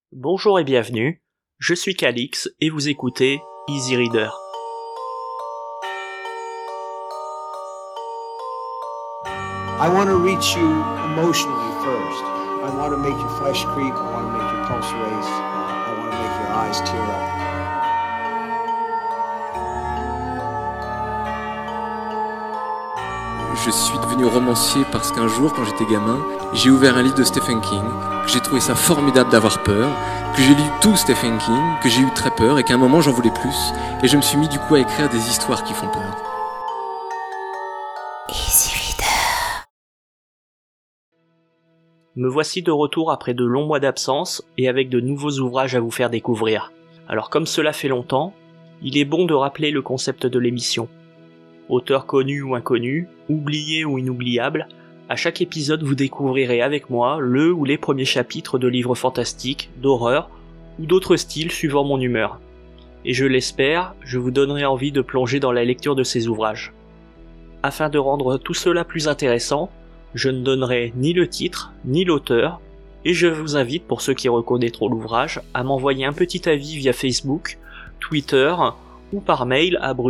Bonjour et bienvenue, je suis Calix et vous écoutez Easy Reader. I want to reach you emotionally first. I want to make your flesh creep. I want to make your pulse race. I want to make your eyes tear up. Je suis devenu romancier parce qu'un jour, quand j'étais gamin, j'ai ouvert un livre de Stephen King, que j'ai trouvé ça formidable d'avoir peur, que j'ai lu tout Stephen King, que j'ai eu très peur et qu'à un moment j'en voulais plus, et je me suis mis du coup à écrire des histoires qui font peur. Easy Reader. Me voici de retour après de longs mois d'absence et avec de nouveaux ouvrages à vous faire découvrir. Alors comme cela fait longtemps, il est bon de rappeler le concept de l'émission. Auteur connu ou inconnu, oublié ou inoubliable, à chaque épisode vous découvrirez avec moi le ou les premiers chapitres de livres fantastiques, d'horreur ou d'autres styles suivant mon humeur. Et je l'espère, je vous donnerai envie de plonger dans la lecture de ces ouvrages. Afin de rendre tout cela plus intéressant, je ne donnerai ni le titre, ni l'auteur, et je vous invite, pour ceux qui reconnaîtront l'ouvrage, à m'envoyer un petit avis via Facebook, Twitter, ou par mail à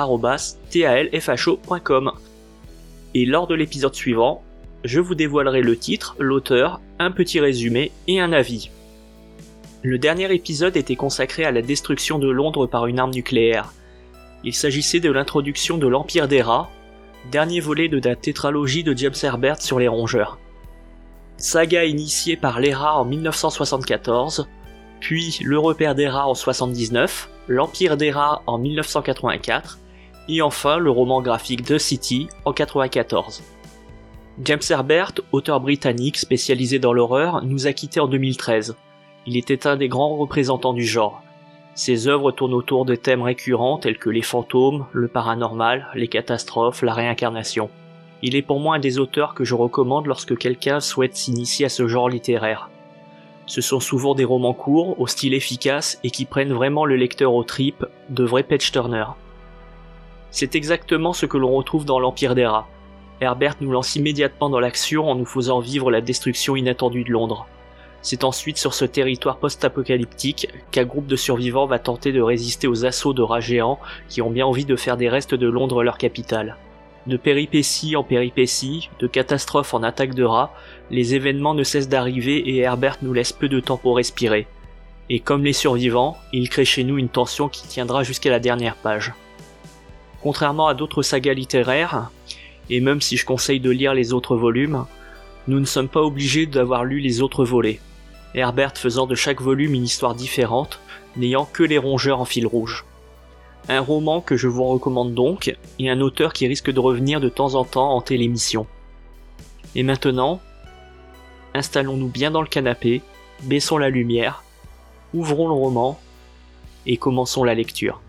bruno@talfho.com. Et lors de l'épisode suivant, je vous dévoilerai le titre, l'auteur, un petit résumé et un avis. Le dernier épisode était consacré à la destruction de Londres par une arme nucléaire. Il s'agissait de l'introduction de l'Empire des Rats, dernier volet de la tétralogie de James Herbert sur les rongeurs. Saga initiée par les rats en 1974, puis Le Repère des Rats en 1979, L'Empire des Rats en 1984, et enfin le roman graphique The City en 1994. James Herbert, auteur britannique spécialisé dans l'horreur, nous a quittés en 2013. Il était un des grands représentants du genre. Ses œuvres tournent autour de thèmes récurrents tels que les fantômes, le paranormal, les catastrophes, la réincarnation. Il est pour moi un des auteurs que je recommande lorsque quelqu'un souhaite s'initier à ce genre littéraire. Ce sont souvent des romans courts, au style efficace et qui prennent vraiment le lecteur aux tripes, de vrais page-turners. C'est exactement ce que l'on retrouve dans l'Empire des Rats. Herbert nous lance immédiatement dans l'action en nous faisant vivre la destruction inattendue de Londres. C'est ensuite sur ce territoire post-apocalyptique qu'un groupe de survivants va tenter de résister aux assauts de rats géants qui ont bien envie de faire des restes de Londres leur capitale. De péripéties en péripéties, de catastrophes en attaques de rats, les événements ne cessent d'arriver et Herbert nous laisse peu de temps pour respirer. Et comme les survivants, il crée chez nous une tension qui tiendra jusqu'à la dernière page. Contrairement à d'autres sagas littéraires, et même si je conseille de lire les autres volumes, nous ne sommes pas obligés d'avoir lu les autres volets. Herbert faisant de chaque volume une histoire différente, n'ayant que les rongeurs en fil rouge. Un roman que je vous recommande donc, et un auteur qui risque de revenir de temps en temps hanter l'émission. Et maintenant, installons-nous bien dans le canapé, baissons la lumière, ouvrons le roman, et commençons la lecture.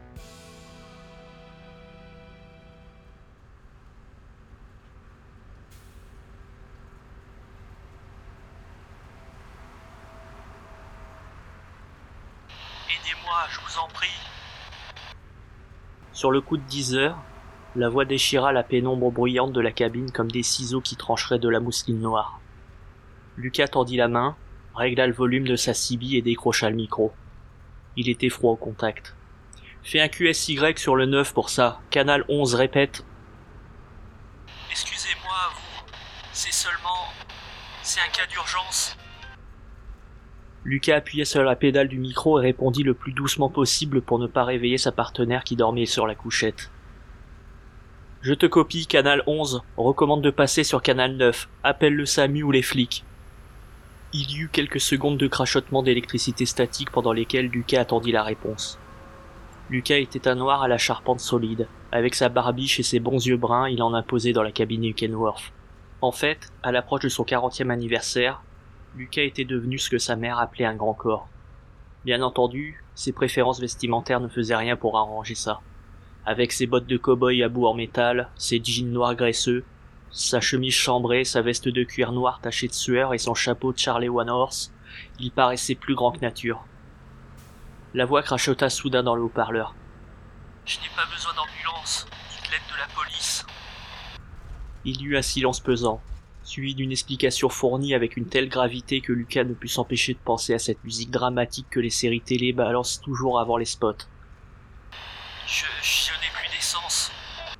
Aidez-moi, je vous en prie. Sur le coup de 10 heures, la voix déchira la pénombre bruyante de la cabine comme des ciseaux qui trancheraient de la mousseline noire. Lucas tendit la main, régla le volume de sa CB et décrocha le micro. Il était froid au contact. Fais un QSY sur le 9 pour ça, canal 11 répète. Excusez-moi, c'est un cas d'urgence. Lucas appuya sur la pédale du micro et répondit le plus doucement possible pour ne pas réveiller sa partenaire qui dormait sur la couchette. Je te copie, canal 11, recommande de passer sur canal 9, appelle le SAMU ou les flics. Il y eut quelques secondes de crachotement d'électricité statique pendant lesquelles Lucas attendit la réponse. Lucas était un noir à la charpente solide. Avec sa barbiche et ses bons yeux bruns, il en imposait dans la cabine du Kenworth. En fait, à l'approche de son 40e anniversaire, Lucas était devenu ce que sa mère appelait un grand corps. Bien entendu, ses préférences vestimentaires ne faisaient rien pour arranger ça. Avec ses bottes de cow-boy à bout en métal, ses jeans noirs graisseux, sa chemise chambrée, sa veste de cuir noir tachée de sueur et son chapeau de Charlie One Horse, il paraissait plus grand que nature. La voix crachota soudain dans le haut-parleur. « Je n'ai pas besoin d'ambulance, ni de l'aide de la police. » Il y eut un silence pesant. suivi d'une explication fournie avec une telle gravité que Lucas ne put s'empêcher de penser à cette musique dramatique que les séries télé balancent toujours avant les spots. Je n'ai plus d'essence.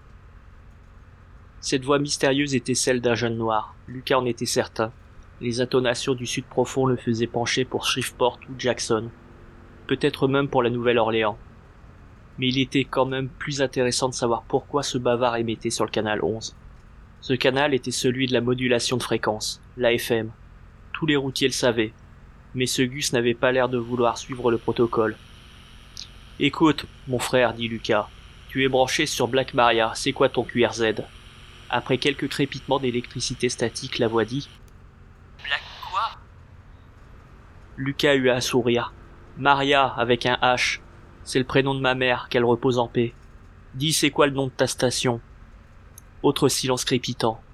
Cette voix mystérieuse était celle d'un jeune noir. Lucas en était certain. Les intonations du sud profond le faisaient pencher pour Shreveport ou Jackson. Peut-être même pour la Nouvelle-Orléans. Mais il était quand même plus intéressant de savoir pourquoi ce bavard émettait sur le canal 11. Ce canal était celui de la modulation de fréquence, l'AFM. Tous les routiers le savaient, mais ce Gus n'avait pas l'air de vouloir suivre le protocole. « Écoute, mon frère, dit Lucas, tu es branché sur Black Maria, c'est quoi ton QRZ ?» Après quelques crépitements d'électricité statique, la voix dit « Black quoi ?» Lucas eut un sourire. « Maria, avec un H. C'est le prénom de ma mère, qu'elle repose en paix. Dis, c'est quoi le nom de ta station ?» Autre silence crépitant.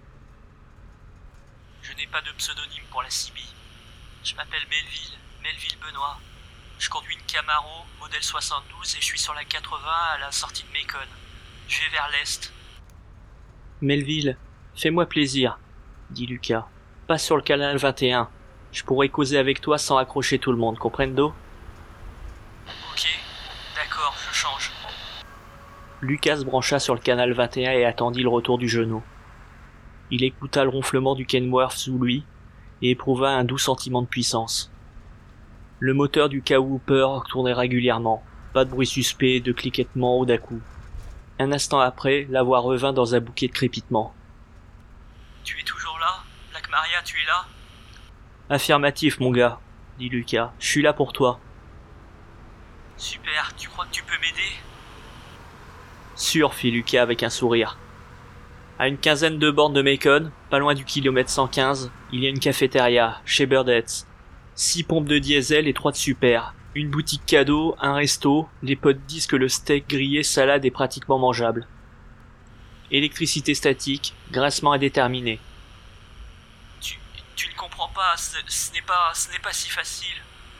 « Je n'ai pas de pseudonyme pour la CB. Je m'appelle Melville Benoît. Je conduis une Camaro, modèle 72, et je suis sur la 80 à la sortie de Macon. Je vais vers l'est. » « Melville, fais-moi plaisir, » dit Lucas. « Pas sur le canal 21. Je pourrais causer avec toi sans accrocher tout le monde, comprendo ? » « Ok, d'accord, je change. » Lucas se brancha sur le canal 21 et attendit le retour du genou. Il écouta le ronflement du Kenworth sous lui et éprouva un doux sentiment de puissance. Le moteur du Cowhooper tournait régulièrement, pas de bruit suspect, de cliquettement ou d'à-coups. Un instant après, la voix revint dans un bouquet de crépitements. « Tu es toujours là ? Black Maria, tu es là ?»« Affirmatif, mon gars, » dit Lucas. « Je suis là pour toi. »« Super, tu crois que tu peux m'aider ?»« Sûr, fit Lucas avec un sourire. À une quinzaine de bornes de Macon, pas loin du kilomètre 115, il y a une cafétéria, chez Birdetts. 6 pompes de diesel et 3 de super. Une boutique cadeau, un resto, les potes disent que le steak grillé salade est pratiquement mangeable. Électricité statique, graissement indéterminé. Tu ne comprends pas, ce n'est pas si facile.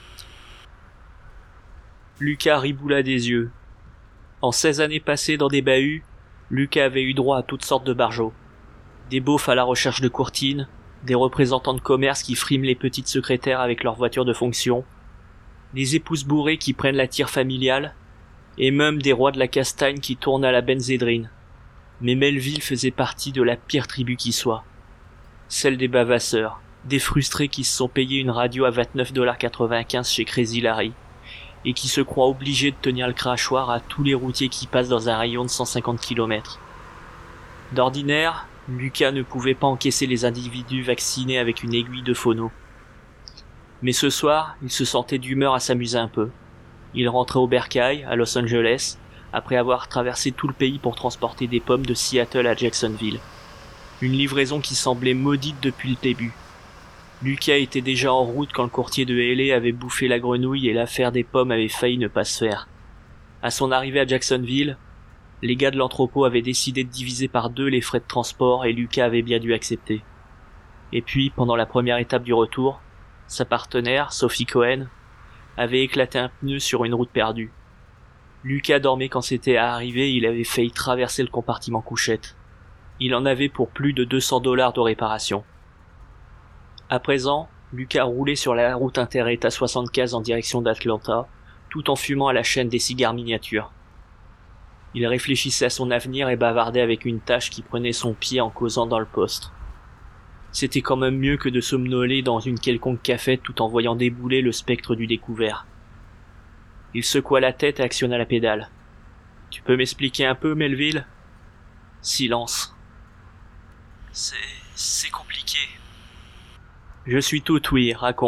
Lucas riboula des yeux. En 16 années passées dans des bahuts, Lucas avait eu droit à toutes sortes de barjots. Des beaufs à la recherche de courtines, des représentants de commerce qui friment les petites secrétaires avec leur voiture de fonction, des épouses bourrées qui prennent la tire familiale, et même des rois de la castagne qui tournent à la benzédrine. Mais Melville faisait partie de la pire tribu qui soit. Celle des bavasseurs, des frustrés qui se sont payés une radio à 29,95$ chez Crazy Larry, et qui se croient obligés de tenir le crachoir à tous les routiers qui passent dans un rayon de 150 km. D'ordinaire, Lucas ne pouvait pas encaisser les individus vaccinés avec une aiguille de phono. Mais ce soir, il se sentait d'humeur à s'amuser un peu. Il rentrait au bercail, à Los Angeles, après avoir traversé tout le pays pour transporter des pommes de Seattle à Jacksonville. Une livraison qui semblait maudite depuis le début. Lucas était déjà en route quand le courtier de LA avait bouffé la grenouille et l'affaire des pommes avait failli ne pas se faire. À son arrivée à Jacksonville, les gars de l'entrepôt avaient décidé de diviser par 2 les frais de transport et Lucas avait bien dû accepter. Et puis, pendant la première étape du retour, sa partenaire, Sophie Cohen, avait éclaté un pneu sur une route perdue. Lucas dormait quand c'était arrivé, il avait failli traverser le compartiment couchette. Il en avait pour plus de $200 de réparation. À présent, Lucas roulait sur la route inter-État 75 en direction d'Atlanta, tout en fumant à la chaîne des cigares miniatures. Il réfléchissait à son avenir et bavardait avec une tâche qui prenait son pied en causant dans le poste. C'était quand même mieux que de somnoler dans une quelconque cafette tout en voyant débouler le spectre du découvert. Il secoua la tête et actionna la pédale. « Tu peux m'expliquer un peu, Melville ?» Silence. « C'est compliqué. »« Je suis tout oui, raconte. »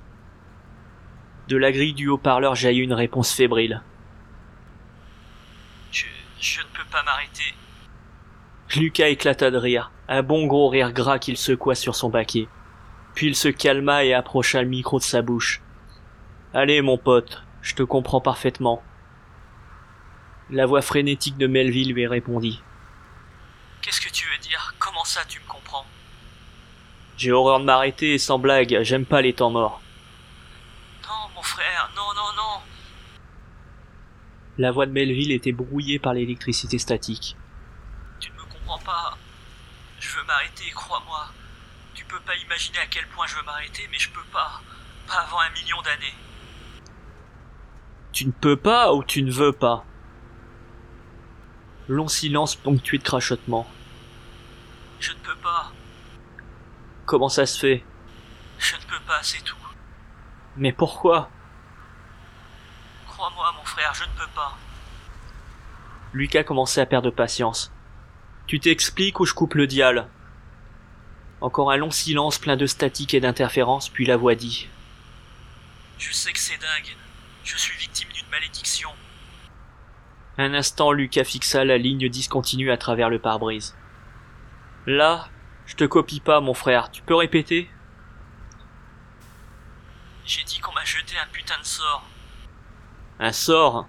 De la grille du haut-parleur jaillit une réponse fébrile. « Je ne peux pas m'arrêter. » Lucas éclata de rire, un bon gros rire gras qu'il secoua sur son baquet. Puis il se calma et approcha le micro de sa bouche. « Allez, mon pote, je te comprends parfaitement. » La voix frénétique de Melville lui répondit. « Qu'est-ce que tu veux dire ? Comment ça, tu me comprends ? » « J'ai horreur de m'arrêter et sans blague, j'aime pas les temps morts. »« Non, mon frère, non. » La voix de Melville était brouillée par l'électricité statique. « Tu ne me comprends pas. Je veux m'arrêter, crois-moi. peux pas imaginer à quel point je veux m'arrêter, mais je peux pas. Pas avant 1 million d'années. Tu ne peux pas ou tu ne veux pas? Long silence ponctué de crachotements. Je ne peux pas. Comment ça se fait? Je ne peux pas, c'est tout. Mais pourquoi? Crois-moi, mon frère, je ne peux pas. Lucas commençait à perdre patience. Tu t'expliques ou je coupe le dial? Encore un long silence plein de statique et d'interférences, puis la voix dit. Je sais que c'est dingue. Je suis victime d'une malédiction. Un instant, Lucas fixa la ligne discontinue à travers le pare-brise. Là, je te copie pas, mon frère. Tu peux répéter? J'ai dit qu'on m'a jeté un putain de sort. Un sort?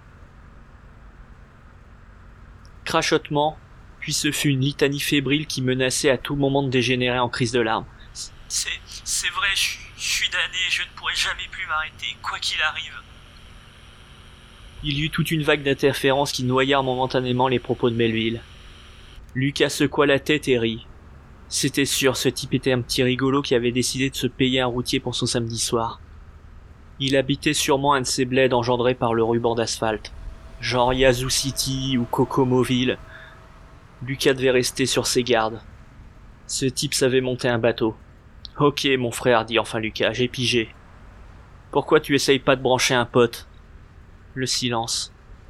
Crachotement, puis ce fut une litanie fébrile qui menaçait à tout moment de dégénérer en crise de larmes. C'est vrai, je suis damné, je ne pourrai jamais plus m'arrêter, quoi qu'il arrive. Il y eut toute une vague d'interférences qui noyèrent momentanément les propos de Melville. Lucas secoua la tête et rit. C'était sûr, ce type était un petit rigolo qui avait décidé de se payer un routier pour son samedi soir. Il habitait sûrement un de ces bleds engendrés par le ruban d'asphalte. Genre Yazoo City ou Kokomoville. Lucas devait rester sur ses gardes. Ce type savait monter un bateau. Ok, mon frère, dit enfin Lucas, j'ai pigé. Pourquoi tu essayes pas de brancher un pote? Le silence.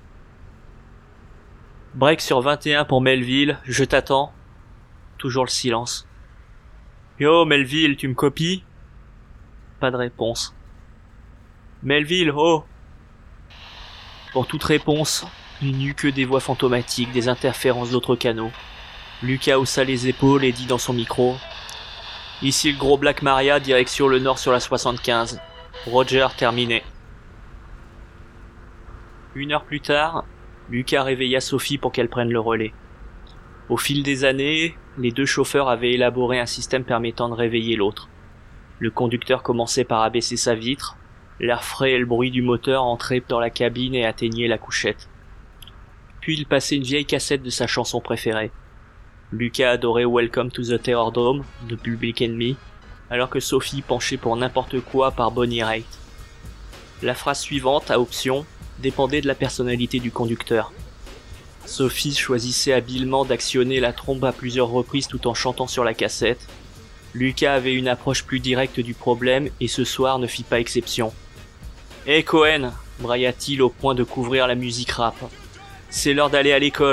Break sur 21 pour Melville, je t'attends. Toujours le silence. Yo, Melville, tu me copies? Pas de réponse. Melville, oh! Pour toute réponse, il n'y eut que des voix fantomatiques, des interférences d'autres canaux. Lucas haussa les épaules et dit dans son micro « Ici le gros Black Maria, direction le nord sur la 75. Roger, terminé. » 1 heure plus tard, Lucas réveilla Sophie pour qu'elle prenne le relais. Au fil des années, les deux chauffeurs avaient élaboré un système permettant de réveiller l'autre. Le conducteur commençait par abaisser sa vitre, l'air frais et le bruit du moteur entraient dans la cabine et atteignaient la couchette. Puis il passait une vieille cassette de sa chanson préférée. Lucas adorait Welcome to the Terror Dome de Public Enemy, alors que Sophie penchait pour n'importe quoi par Bonnie Raitt. La phrase suivante, à option, dépendait de la personnalité du conducteur. Sophie choisissait habilement d'actionner la trompe à plusieurs reprises tout en chantant sur la cassette. Lucas avait une approche plus directe du problème et ce soir ne fit pas exception. « Hé Cohen !» brailla-t-il au point de couvrir la musique rap. « C'est l'heure d'aller à l'école !»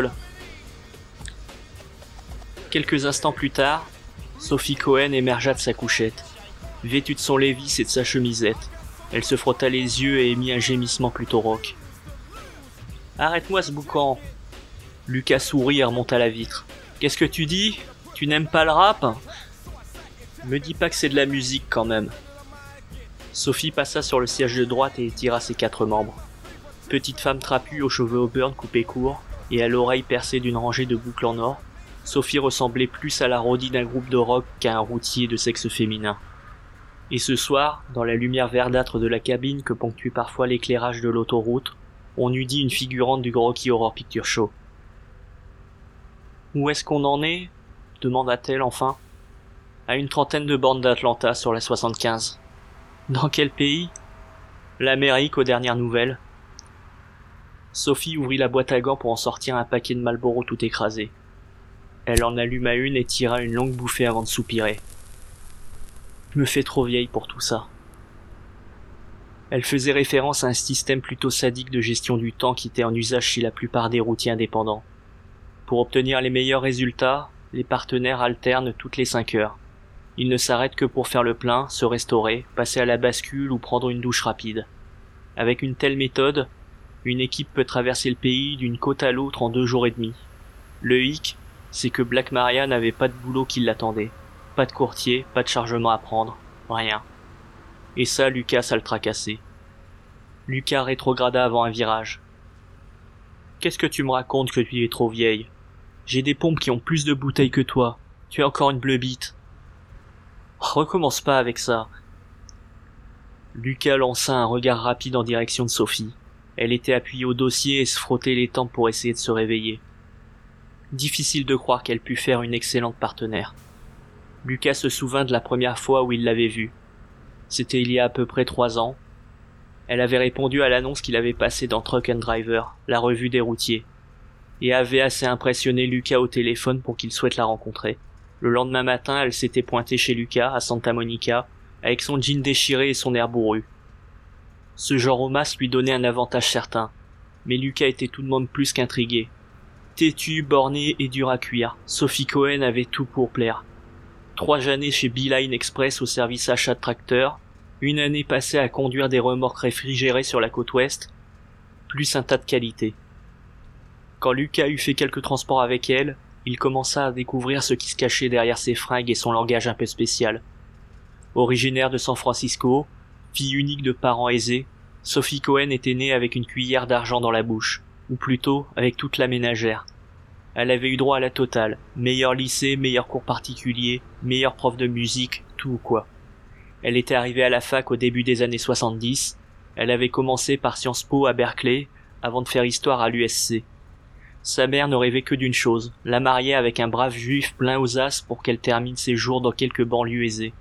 Quelques instants plus tard, Sophie Cohen émergea de sa couchette, vêtue de son Levi's et de sa chemisette. Elle se frotta les yeux et émit un gémissement plutôt rauque. « Arrête-moi ce boucan !» Lucas sourit et remonta la vitre. « Qu'est-ce que tu dis? Tu n'aimes pas le rap? » Me dis pas que c'est de la musique quand même. Sophie passa sur le siège de droite et étira ses 4 membres. Petite femme trapue aux cheveux auburn coupés courts et à l'oreille percée d'une rangée de boucles en or, Sophie ressemblait plus à la Rodie d'un groupe de rock qu'à un routier de sexe féminin. Et ce soir, dans la lumière verdâtre de la cabine que ponctuait parfois l'éclairage de l'autoroute, on eût dit une figurante du Rocky Horror Picture Show. « Où est-ce qu'on en est ?» demanda-t-elle enfin. « À une 30aine de bornes d'Atlanta sur la 75. »« Dans quel pays ?»« L'Amérique aux dernières nouvelles. » Sophie ouvrit la boîte à gants pour en sortir un paquet de Marlboro tout écrasé. Elle en alluma une et tira une longue bouffée avant de soupirer. « Je me fais trop vieille pour tout ça. » Elle faisait référence à un système plutôt sadique de gestion du temps qui était en usage chez la plupart des routiers indépendants. Pour obtenir les meilleurs résultats, les partenaires alternent toutes les 5 heures. Ils ne s'arrêtent que pour faire le plein, se restaurer, passer à la bascule ou prendre une douche rapide. Avec une telle méthode, une équipe peut traverser le pays d'une côte à l'autre en 2 jours et demi. Le hic, c'est que Black Maria n'avait pas de boulot qui l'attendait. Pas de courtier, pas de chargement à prendre, rien. Et ça, Lucas le tracassait. Lucas rétrograda avant un virage. « Qu'est-ce que tu me racontes que tu es trop vieille? J'ai des pompes qui ont plus de bouteilles que toi. Tu es encore une bleubite. » Recommence pas avec ça. Lucas lança un regard rapide en direction de Sophie. Elle était appuyée au dossier et se frottait les tempes pour essayer de se réveiller. Difficile de croire qu'elle pût faire une excellente partenaire. Lucas se souvint de la première fois où il l'avait vue. C'était il y a à peu près 3 ans. Elle avait répondu à l'annonce qu'il avait passée dans Truck and Driver, la revue des routiers, et avait assez impressionné Lucas au téléphone pour qu'il souhaite la rencontrer. Le lendemain matin, elle s'était pointée chez Lucas, à Santa Monica, avec son jean déchiré et son air bourru. Ce genre au masque lui donnait un avantage certain, mais Lucas était tout de même plus qu'intrigué. Têtue, bornée et dure à cuire, Sophie Cohen avait tout pour plaire. 3 années chez Beeline Express au service achat de tracteurs, 1 année passée à conduire des remorques réfrigérées sur la côte ouest, plus un tas de qualités. Quand Lucas eut fait quelques transports avec elle, il commença à découvrir ce qui se cachait derrière ses fringues et son langage un peu spécial. Originaire de San Francisco, fille unique de parents aisés, Sophie Cohen était née avec une cuillère d'argent dans la bouche, ou plutôt avec toute la ménagère. Elle avait eu droit à la totale, meilleur lycée, meilleur cours particulier, meilleur prof de musique, tout ou quoi. Elle était arrivée à la fac au début des années 70, elle avait commencé par Sciences Po à Berkeley, avant de faire histoire à l'USC. Sa mère ne rêvait que d'une chose, la marier avec un brave juif plein aux as pour qu'elle termine ses jours dans quelques banlieues aisées.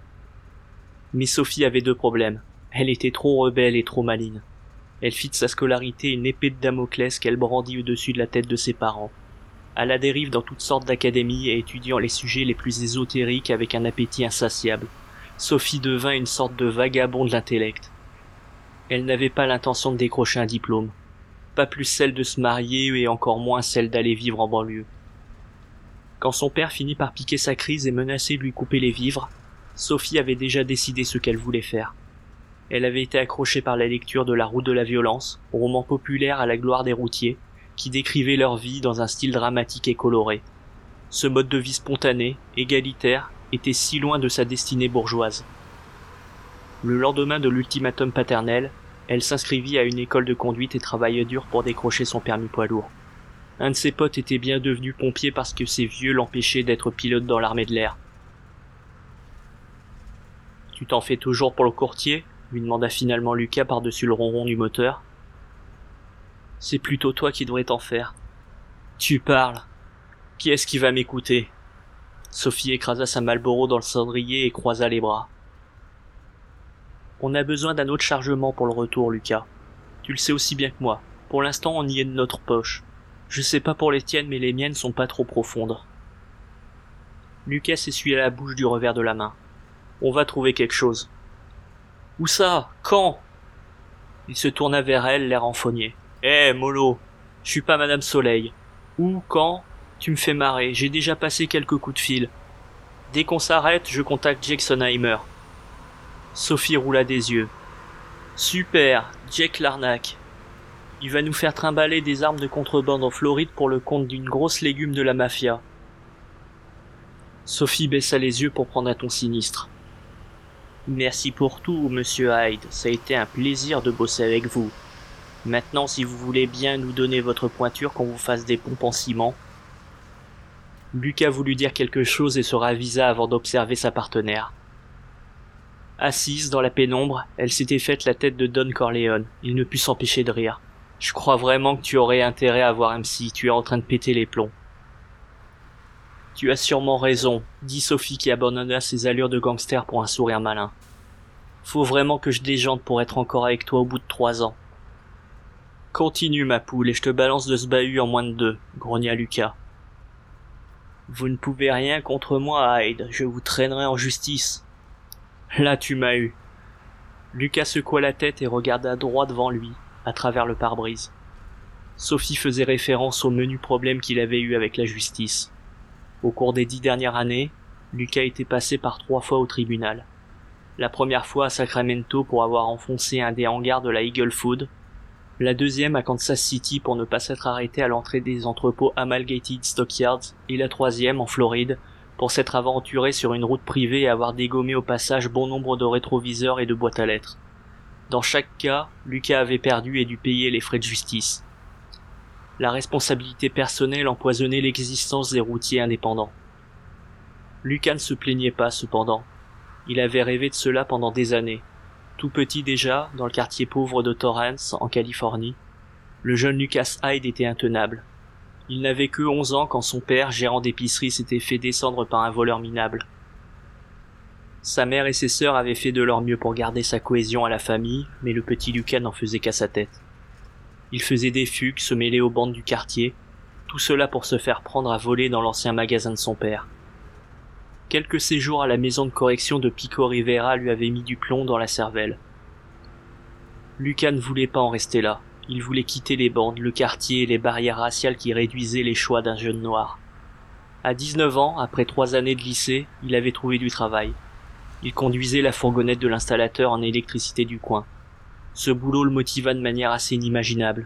Mais Sophie avait 2 problèmes. Elle était trop rebelle et trop maligne. Elle fit de sa scolarité une épée de Damoclès qu'elle brandit au-dessus de la tête de ses parents. À la dérive dans toutes sortes d'académies et étudiant les sujets les plus ésotériques avec un appétit insatiable, Sophie devint une sorte de vagabond de l'intellect. Elle n'avait pas l'intention de décrocher un diplôme, pas plus celle de se marier et encore moins celle d'aller vivre en banlieue. Quand son père finit par piquer sa crise et menacer de lui couper les vivres, Sophie avait déjà décidé ce qu'elle voulait faire. Elle avait été accrochée par la lecture de La Route de la Violence, roman populaire à la gloire des routiers, qui décrivait leur vie dans un style dramatique et coloré. Ce mode de vie spontané, égalitaire, était si loin de sa destinée bourgeoise. Le lendemain de l'ultimatum paternel, elle s'inscrivit à une école de conduite et travailla dur pour décrocher son permis poids lourd. Un de ses potes était bien devenu pompier parce que ses vieux l'empêchaient d'être pilote dans l'armée de l'air. « Tu t'en fais toujours pour le courtier ?» lui demanda finalement Lucas par-dessus le ronron du moteur. « C'est plutôt toi qui devrais t'en faire. »« Tu parles. Qui est-ce qui va m'écouter ?» Sophie écrasa sa Marlboro dans le cendrier et croisa les bras. « On a besoin d'un autre chargement pour le retour, Lucas. Tu le sais aussi bien que moi. Pour l'instant, on y est de notre poche. Je sais pas pour les tiennes, mais les miennes sont pas trop profondes. » Lucas s'essuya la bouche du revers de la main. « On va trouver quelque chose. »« Où ça? Quand ?» Il se tourna vers elle, l'air renfogné. « Eh, mollo, je suis pas Madame Soleil. Où, quand? Tu me fais marrer, j'ai déjà passé quelques coups de fil. Dès qu'on s'arrête, je contacte Jake Sonnheimer. » Sophie roula des yeux. « Super, Jake l'arnaque. Il va nous faire trimballer des armes de contrebande en Floride pour le compte d'une grosse légume de la mafia. » Sophie baissa les yeux pour prendre un ton sinistre. « Merci pour tout, monsieur Hyde, ça a été un plaisir de bosser avec vous. Maintenant, si vous voulez bien nous donner votre pointure qu'on vous fasse des pompes en ciment. » Lucas voulut dire quelque chose et se ravisa avant d'observer sa partenaire. Assise dans la pénombre, elle s'était faite la tête de Don Corleone. Il ne put s'empêcher de rire. « Je crois vraiment que tu aurais intérêt à voir MC, tu es en train de péter les plombs. » « Tu as sûrement raison, » dit Sophie qui abandonna ses allures de gangster pour un sourire malin. « Faut vraiment que je déjante pour être encore avec toi au bout de 3 ans. »« Continue ma poule et je te balance de ce bahut en moins de 2, » grogna Lucas. « Vous ne pouvez rien contre moi, Hyde, je vous traînerai en justice. » Là tu m'as eu. Lucas secoua la tête et regarda droit devant lui, à travers le pare-brise. Sophie faisait référence au menu problème qu'il avait eu avec la justice. Au cours des 10 dernières années, Lucas était passé par 3 fois au tribunal. La première fois à Sacramento pour avoir enfoncé un des hangars de la Eagle Food, la deuxième à Kansas City pour ne pas s'être arrêté à l'entrée des entrepôts Amalgamated Stockyards, et la troisième en Floride pour s'être aventuré sur une route privée et avoir dégommé au passage bon nombre de rétroviseurs et de boîtes à lettres. Dans chaque cas, Lucas avait perdu et dû payer les frais de justice. La responsabilité personnelle empoisonnait l'existence des routiers indépendants. Lucas ne se plaignait pas, cependant. Il avait rêvé de cela pendant des années. Tout petit déjà, dans le quartier pauvre de Torrance, en Californie, le jeune Lucas Hyde était intenable. Il n'avait que 11 ans quand son père, gérant d'épicerie, s'était fait descendre par un voleur minable. Sa mère et ses sœurs avaient fait de leur mieux pour garder sa cohésion à la famille, mais le petit Lucas n'en faisait qu'à sa tête. Il faisait des fugues, se mêlait aux bandes du quartier, tout cela pour se faire prendre à voler dans l'ancien magasin de son père. Quelques séjours à la maison de correction de Pico Rivera lui avaient mis du plomb dans la cervelle. Lucas ne voulait pas en rester là. Il voulait quitter les bandes, le quartier et les barrières raciales qui réduisaient les choix d'un jeune noir. À 19 ans, après 3 années de lycée, il avait trouvé du travail. Il conduisait la fourgonnette de l'installateur en électricité du coin. Ce boulot le motiva de manière assez inimaginable.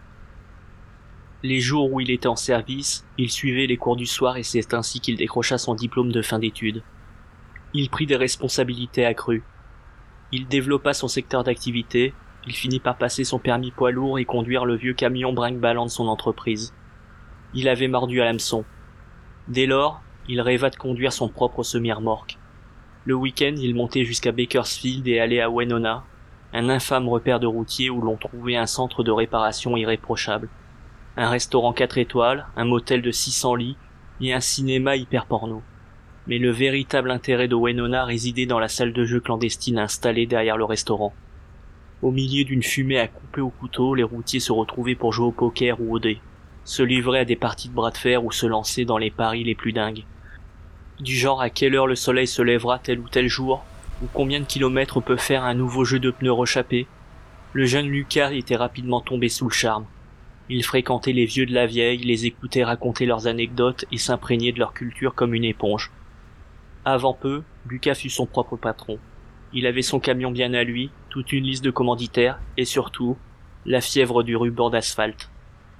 Les jours où il était en service, il suivait les cours du soir et c'est ainsi qu'il décrocha son diplôme de fin d'études. Il prit des responsabilités accrues. Il développa son secteur d'activité, il finit par passer son permis poids lourd et conduire le vieux camion brinque-ballant de son entreprise. Il avait mordu à l'hameçon. Dès lors, il rêva de conduire son propre semi-remorque. Le week-end, il montait jusqu'à Bakersfield et allait à Wenona, un infâme repère de routiers où l'on trouvait un centre de réparation irréprochable. Un restaurant 4 étoiles, un motel de 600 lits et un cinéma hyper porno. Mais le véritable intérêt de Wenona résidait dans la salle de jeu clandestine installée derrière le restaurant. Au milieu d'une fumée à couper au couteau, les routiers se retrouvaient pour jouer au poker ou au dé, se livrer à des parties de bras de fer ou se lancer dans les paris les plus dingues. Du genre à quelle heure le soleil se lèvera tel ou tel jour, ou combien de kilomètres peut faire un nouveau jeu de pneus rechappé. Le jeune Lucas était rapidement tombé sous le charme. Il fréquentait les vieux de la vieille, les écoutait raconter leurs anecdotes et s'imprégnait de leur culture comme une éponge. Avant peu, Lucas fut son propre patron. Il avait son camion bien à lui, toute une liste de commanditaires, et surtout, la fièvre du ruban d'asphalte.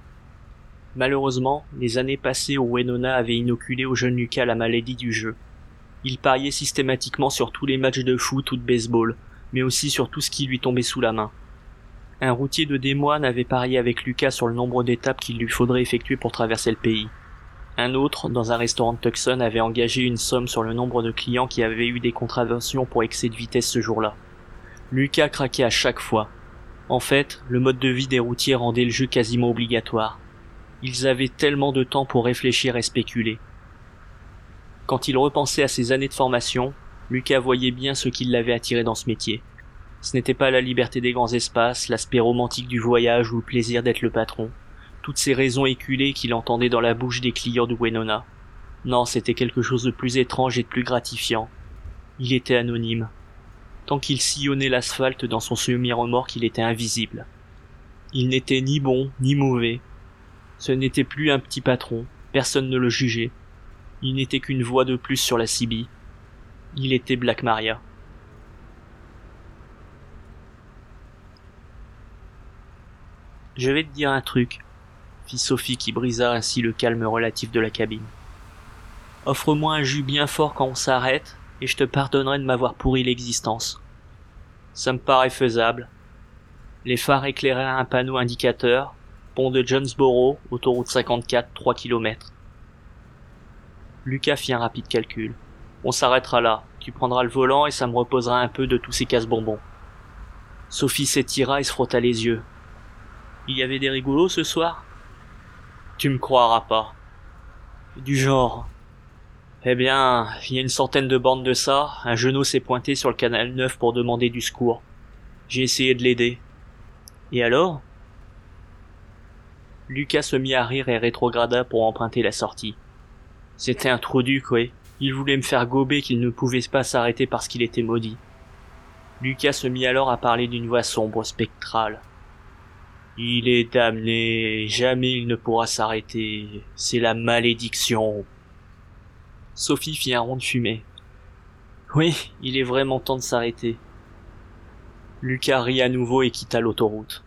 Malheureusement, les années passées au Wenona avaient inoculé au jeune Lucas la maladie du jeu. Il pariait systématiquement sur tous les matchs de foot ou de baseball, mais aussi sur tout ce qui lui tombait sous la main. Un routier de Des Moines avait parié avec Lucas sur le nombre d'étapes qu'il lui faudrait effectuer pour traverser le pays. Un autre, dans un restaurant de Tucson, avait engagé une somme sur le nombre de clients qui avaient eu des contraventions pour excès de vitesse ce jour-là. Lucas craquait à chaque fois. En fait, le mode de vie des routiers rendait le jeu quasiment obligatoire. Ils avaient tellement de temps pour réfléchir et spéculer. Quand il repensait à ses années de formation, Lucas voyait bien ce qui l'avait attiré dans ce métier. Ce n'était pas la liberté des grands espaces, l'aspect romantique du voyage ou le plaisir d'être le patron. Toutes ces raisons éculées qu'il entendait dans la bouche des clients de Wenona. Non, c'était quelque chose de plus étrange et de plus gratifiant. Il était anonyme. Tant qu'il sillonnait l'asphalte dans son semi-remorque, il était invisible. Il n'était ni bon, ni mauvais. Ce n'était plus un petit patron, personne ne le jugeait. Il n'était qu'une voix de plus sur la CB. Il était Black Maria. Je vais te dire un truc, fit Sophie qui brisa ainsi le calme relatif de la cabine. Offre-moi un jus bien fort quand on s'arrête, et je te pardonnerai de m'avoir pourri l'existence. Ça me paraît faisable. Les phares éclairaient un panneau indicateur, pont de Jonesboro, autoroute 54, 3 km. Lucas fit un rapide calcul. On s'arrêtera là, tu prendras le volant et ça me reposera un peu de tous ces casse-bonbons. Sophie s'étira et se frotta les yeux. Il y avait des rigolos ce soir? Tu me croiras pas. Du genre. Eh bien, il y a une centaine de bandes de ça, un genou s'est pointé sur le canal 9 pour demander du secours. J'ai essayé de l'aider. Et alors? Lucas se mit à rire et rétrograda pour emprunter la sortie. C'était un trou duc, ouais. Il voulait me faire gober qu'il ne pouvait pas s'arrêter parce qu'il était maudit. Lucas se mit alors à parler d'une voix sombre, spectrale. Il est damné, jamais il ne pourra s'arrêter. C'est la malédiction. Sophie fit un rond de fumée. Oui, il est vraiment temps de s'arrêter. Lucas rit à nouveau et quitta l'autoroute.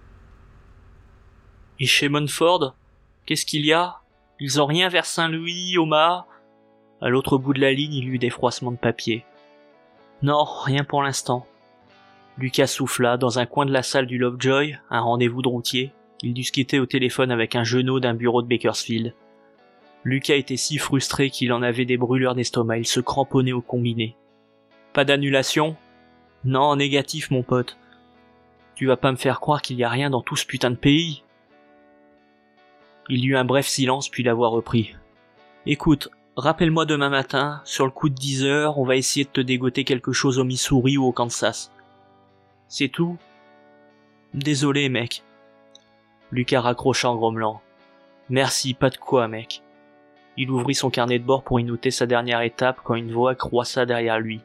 Et chez Montford, qu'est-ce qu'il y a? Ils ont rien vers Saint-Louis, Omaha? À l'autre bout de la ligne, il eut des froissements de papier. Non, rien pour l'instant. Lucas souffla, dans un coin de la salle du Lovejoy, un rendez-vous de routier. Il dut se quitter au téléphone avec un genou d'un bureau de Bakersfield. Lucas était si frustré qu'il en avait des brûlures d'estomac, il se cramponnait au combiné. Pas d'annulation? Non, négatif, mon pote. Tu vas pas me faire croire qu'il y a rien dans tout ce putain de pays? Il y eut un bref silence, puis la voix reprit. Écoute, Rappelle-moi demain matin, sur le coup de 10 heures, on va essayer de te dégoter quelque chose au Missouri ou au Kansas. C'est tout ? Désolé, mec. Lucas raccrocha en grommelant. Merci, pas de quoi, mec. Il ouvrit son carnet de bord pour y noter sa dernière étape quand une voix croissa derrière lui.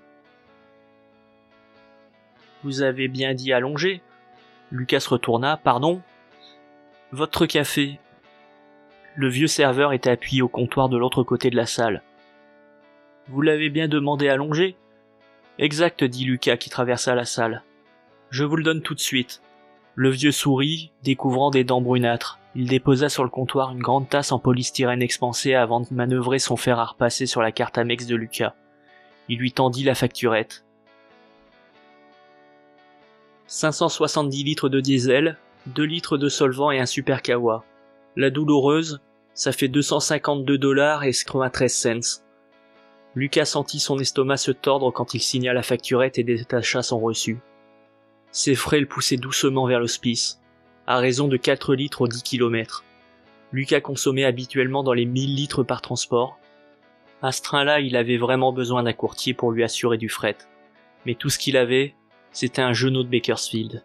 Vous avez bien dit allonger ? Lucas se retourna. Pardon ? Votre café. Le vieux serveur était appuyé au comptoir de l'autre côté de la salle. Vous l'avez bien demandé allongé ? Exact, dit Lucas qui traversa la salle. Je vous le donne tout de suite. Le vieux sourit, découvrant des dents brunâtres. Il déposa sur le comptoir une grande tasse en polystyrène expansé avant de manœuvrer son fer à repasser sur la carte Amex de Lucas. Il lui tendit la facturette. 570 litres de diesel, 2 litres de solvant et un super kawa. La douloureuse, ça fait $252,93. Lucas sentit son estomac se tordre quand il signa la facturette et détacha son reçu. Ses frais le poussaient doucement vers l'hospice, à raison de 4 litres aux 10 km. Lucas consommait habituellement dans les 1000 litres par transport. À ce train-là, il avait vraiment besoin d'un courtier pour lui assurer du fret. Mais tout ce qu'il avait, c'était un genou de Bakersfield.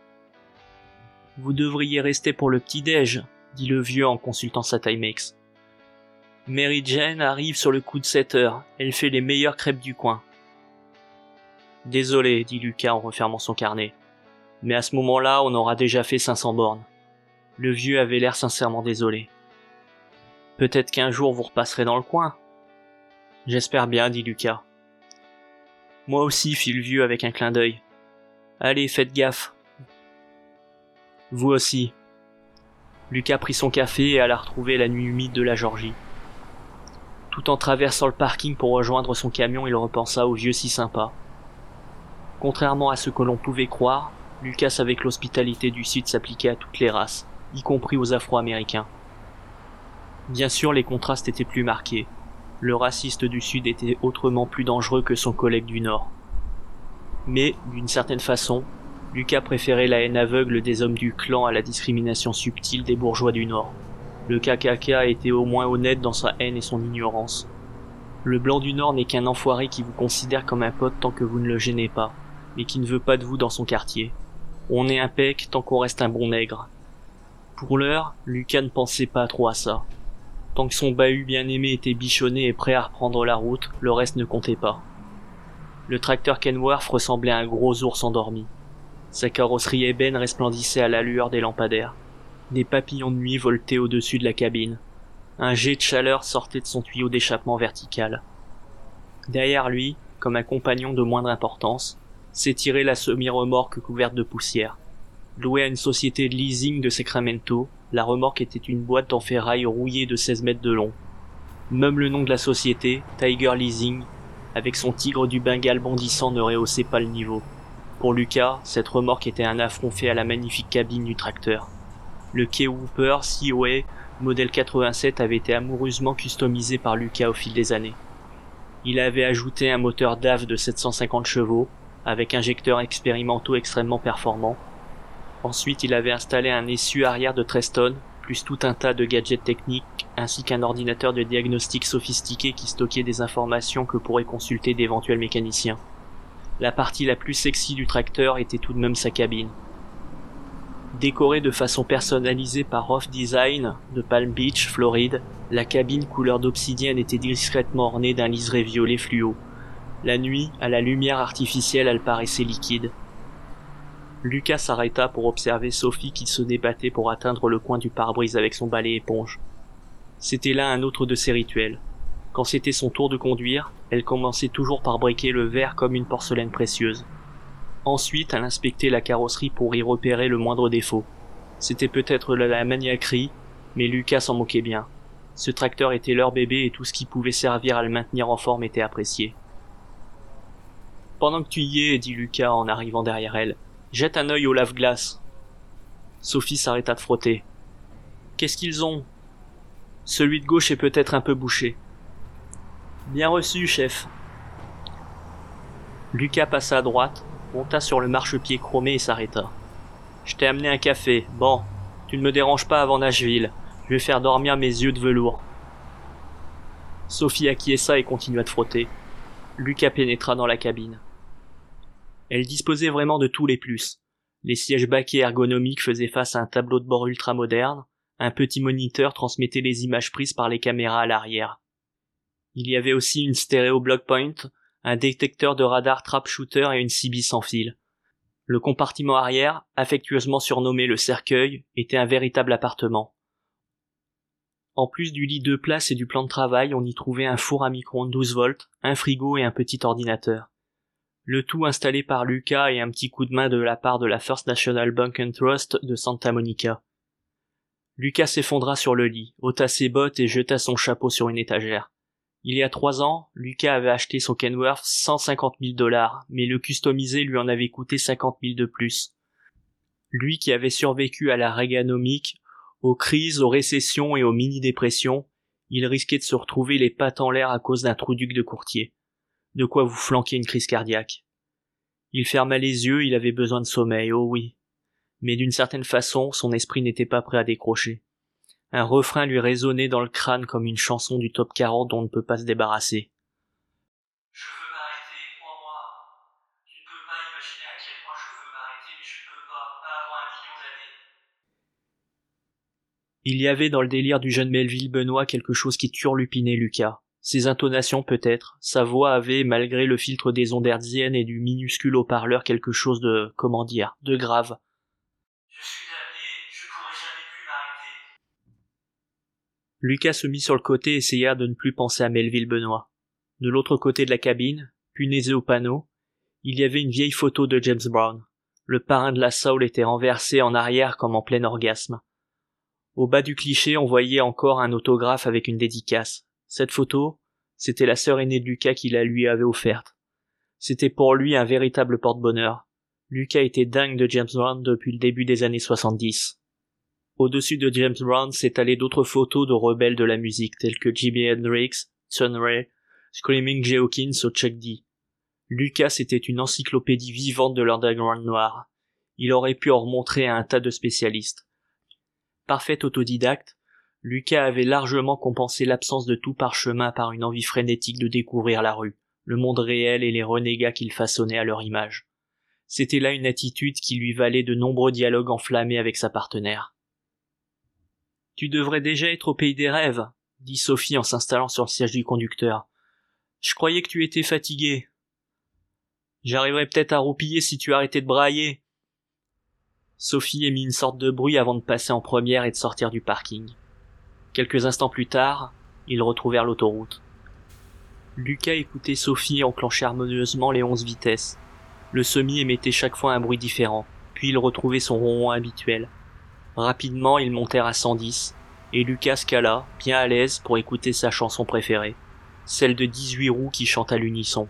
« Vous devriez rester pour le petit-déj », dit le vieux en consultant sa Timex. « Mary Jane arrive sur le coup de 7 heures. Elle fait les meilleures crêpes du coin. » « Désolé, dit Lucas en refermant son carnet. Mais à ce moment-là, on aura déjà fait 500 bornes. » Le vieux avait l'air sincèrement désolé. « Peut-être qu'un jour vous repasserez dans le coin. »« J'espère bien, dit Lucas. »« Moi aussi, fit le vieux avec un clin d'œil. Allez, faites gaffe. »« Vous aussi. » Lucas prit son café et alla retrouver la nuit humide de la Georgie. Tout en traversant le parking pour rejoindre son camion, il repensa au vieux si sympa. Contrairement à ce que l'on pouvait croire, Lucas savait que l'hospitalité du Sud s'appliquait à toutes les races, y compris aux Afro-Américains. Bien sûr, les contrastes étaient plus marqués. Le raciste du Sud était autrement plus dangereux que son collègue du Nord. Mais, d'une certaine façon, Lucas préférait la haine aveugle des hommes du clan à la discrimination subtile des bourgeois du Nord. Le KKK était au moins honnête dans sa haine et son ignorance. Le blanc du Nord n'est qu'un enfoiré qui vous considère comme un pote tant que vous ne le gênez pas, mais qui ne veut pas de vous dans son quartier. On est impec tant qu'on reste un bon nègre. Pour l'heure, Lucas ne pensait pas trop à ça. Tant que son bahut bien-aimé était bichonné et prêt à reprendre la route, le reste ne comptait pas. Le tracteur Kenworth ressemblait à un gros ours endormi. Sa carrosserie ébène resplendissait à la lueur des lampadaires. Des papillons de nuit voletaient au-dessus de la cabine. Un jet de chaleur sortait de son tuyau d'échappement vertical. Derrière lui, comme un compagnon de moindre importance, s'étirait la semi-remorque couverte de poussière. Louée à une société de leasing de Sacramento, la remorque était une boîte en ferraille rouillée de 16 mètres de long. Même le nom de la société, Tiger Leasing, avec son tigre du Bengale bondissant ne rehaussait pas le niveau. Pour Lucas, cette remorque était un affront fait à la magnifique cabine du tracteur. Le Kay Whooper Seaway modèle 87 avait été amoureusement customisé par Lucas au fil des années. Il avait ajouté un moteur DAF de 750 chevaux, avec injecteurs expérimentaux extrêmement performants. Ensuite, il avait installé un essieu arrière de 13 tonnes, plus tout un tas de gadgets techniques, ainsi qu'un ordinateur de diagnostic sophistiqué qui stockait des informations que pourraient consulter d'éventuels mécaniciens. La partie la plus sexy du tracteur était tout de même sa cabine. Décorée de façon personnalisée par Off Design de Palm Beach, Floride, la cabine couleur d'obsidienne était discrètement ornée d'un liseré violet fluo. La nuit, à la lumière artificielle, elle paraissait liquide. Lucas s'arrêta pour observer Sophie qui se débattait pour atteindre le coin du pare-brise avec son balai éponge. C'était là un autre de ses rituels. Quand c'était son tour de conduire, elle commençait toujours par briquer le verre comme une porcelaine précieuse. Ensuite, elle inspectait la carrosserie pour y repérer le moindre défaut. C'était peut-être la maniaquerie, mais Lucas s'en moquait bien. Ce tracteur était leur bébé et tout ce qui pouvait servir à le maintenir en forme était apprécié. « Pendant que tu y es, dit Lucas en arrivant derrière elle, jette un œil au lave-glace. » Sophie s'arrêta de frotter. « Qu'est-ce qu'ils ont ? » ?»« Celui de gauche est peut-être un peu bouché. »« Bien reçu, chef. » Lucas passa à droite, monta sur le marchepied chromé et s'arrêta. « Je t'ai amené un café. Bon, tu ne me déranges pas avant Nashville. Je vais faire dormir mes yeux de velours. » Sophie acquiesça et continua de frotter. Lucas pénétra dans la cabine. Elle disposait vraiment de tous les plus. Les sièges baquets ergonomiques faisaient face à un tableau de bord ultra moderne, un petit moniteur transmettait les images prises par les caméras à l'arrière. Il y avait aussi une stéréo Blockpoint, un détecteur de radar trap shooter et une CB sans fil. Le compartiment arrière, affectueusement surnommé le cercueil, était un véritable appartement. En plus du lit 2 places et du plan de travail, on y trouvait un four à micro-ondes 12 volts, un frigo et un petit ordinateur. Le tout installé par Lucas et un petit coup de main de la part de la First National Bank and Trust de Santa Monica. Lucas s'effondra sur le lit, ôta ses bottes et jeta son chapeau sur une étagère. Il y a 3 ans, Lucas avait acheté son Kenworth $150,000, mais le customiser lui en avait coûté 50,000 de plus. Lui qui avait survécu à la Reaganomique, aux crises, aux récessions et aux mini-dépressions, il risquait de se retrouver les pattes en l'air à cause d'un trou duc de courtier. De quoi vous flanquer une crise cardiaque. Il ferma les yeux, il avait besoin de sommeil, oh oui. Mais d'une certaine façon, son esprit n'était pas prêt à décrocher. Un refrain lui résonnait dans le crâne comme une chanson du top 40 dont on ne peut pas se débarrasser. Je veux m'arrêter, crois-moi. Tu ne peux pas imaginer à quel point je veux m'arrêter, mais je ne peux pas avant 1 million d'années. Il y avait dans le délire du jeune Melville Benoît quelque chose qui turlupinait Lucas. Ses intonations peut-être, sa voix avait, malgré le filtre des ondes hertziennes et du minuscule haut-parleur, quelque chose de, de grave. Je suis damné, je pourrai jamais plus m'arrêter. Lucas se mit sur le côté et essaya de ne plus penser à Melville Benoît. De l'autre côté de la cabine, punaisé au panneau, il y avait une vieille photo de James Brown. Le parrain de la soul était renversé en arrière comme en plein orgasme. Au bas du cliché, on voyait encore un autographe avec une dédicace. Cette photo, c'était la sœur aînée de Lucas qui la lui avait offerte. C'était pour lui un véritable porte-bonheur. Lucas était dingue de James Brown depuis le début des années 70. Au-dessus de James Brown s'étalaient d'autres photos de rebelles de la musique tels que Jimi Hendrix, Sun Ra, Screaming Jay Hawkins ou Chuck D. Lucas était une encyclopédie vivante de l'underground noir. Il aurait pu en remontrer à un tas de spécialistes. Parfait autodidacte, Lucas avait largement compensé l'absence de tout parchemin par une envie frénétique de découvrir la rue, le monde réel et les renégats qu'il façonnait à leur image. C'était là une attitude qui lui valait de nombreux dialogues enflammés avec sa partenaire. « Tu devrais déjà être au pays des rêves, » dit Sophie en s'installant sur le siège du conducteur. « Je croyais que tu étais fatigué. J'arriverais peut-être à roupiller si tu arrêtais de brailler. » Sophie émit une sorte de bruit avant de passer en première et de sortir du parking. Quelques instants plus tard, ils retrouvèrent l'autoroute. Lucas écoutait Sophie enclencher harmonieusement les 11 vitesses. Le semi émettait chaque fois un bruit différent, puis il retrouvait son ronron habituel. Rapidement, ils montèrent à 110, et Lucas se cala, bien à l'aise, pour écouter sa chanson préférée, celle de 18 roues qui chante à l'unisson.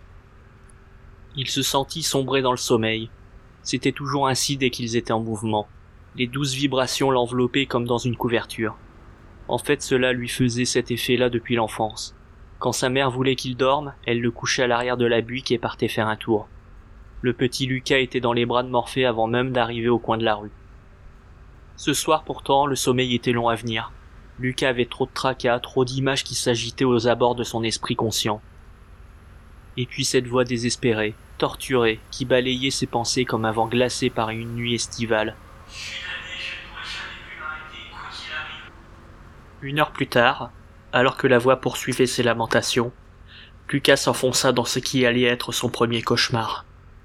Il se sentit sombrer dans le sommeil. C'était toujours ainsi dès qu'ils étaient en mouvement. Les douces vibrations l'enveloppaient comme dans une couverture. En fait, cela lui faisait cet effet-là depuis l'enfance. Quand sa mère voulait qu'il dorme, elle le couchait à l'arrière de la buick et partait faire un tour. Le petit Lucas était dans les bras de Morphée avant même d'arriver au coin de la rue. Ce soir pourtant, le sommeil était long à venir. Lucas avait trop de tracas, trop d'images qui s'agitaient aux abords de son esprit conscient. Et puis cette voix désespérée, torturée, qui balayait ses pensées comme un vent glacé par une nuit estivale. Je suis damné, je ne pourrai jamais plus m'arrêter, quoi qu'il arrive. 1 heure plus tard, alors que la voix poursuivait ses lamentations, Lucas s'enfonça dans ce qui allait être son premier cauchemar.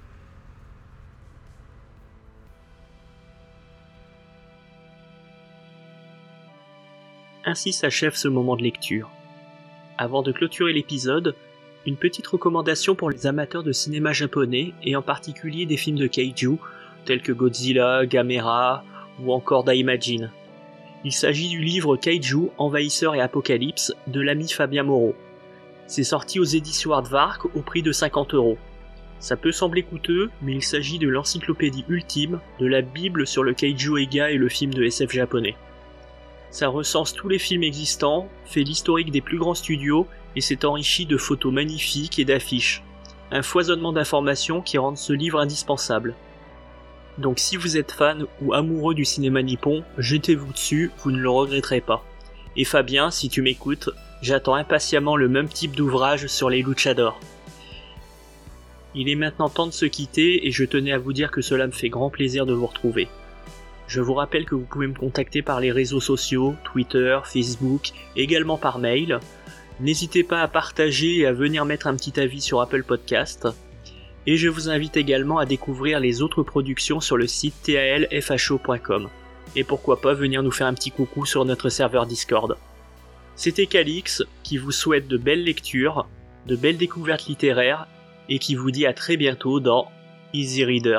Ainsi s'achève ce moment de lecture. Avant de clôturer l'épisode, une petite recommandation pour les amateurs de cinéma japonais et en particulier des films de kaiju tels que Godzilla, Gamera ou encore Daimajin. Il s'agit du livre Kaiju, Envahisseurs et Apocalypse de l'ami Fabien Moreau. C'est sorti aux éditions Aardvark au prix de 50€. Ça peut sembler coûteux, mais il s'agit de l'encyclopédie ultime, de la bible sur le kaiju Eiga et le film de SF japonais. Ça recense tous les films existants, fait l'historique des plus grands studios et s'est enrichi de photos magnifiques et d'affiches. Un foisonnement d'informations qui rendent ce livre indispensable. Donc si vous êtes fan ou amoureux du cinéma nippon, jetez-vous dessus, vous ne le regretterez pas. Et Fabien, si tu m'écoutes, J'attends impatiemment le même type d'ouvrage sur les luchadors. Il est maintenant temps de se quitter et je tenais à vous dire que cela me fait grand plaisir de vous retrouver. Je vous rappelle que vous pouvez me contacter par les réseaux sociaux, Twitter, Facebook, également par mail. N'hésitez pas à partager et à venir mettre un petit avis sur Apple Podcast. Et je vous invite également à découvrir les autres productions sur le site talfho.com. Et pourquoi pas venir nous faire un petit coucou sur notre serveur Discord. C'était Calix qui vous souhaite de belles lectures, de belles découvertes littéraires et qui vous dit à très bientôt dans Easy Reader.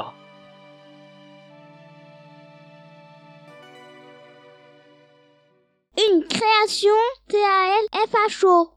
Une création TALFHO.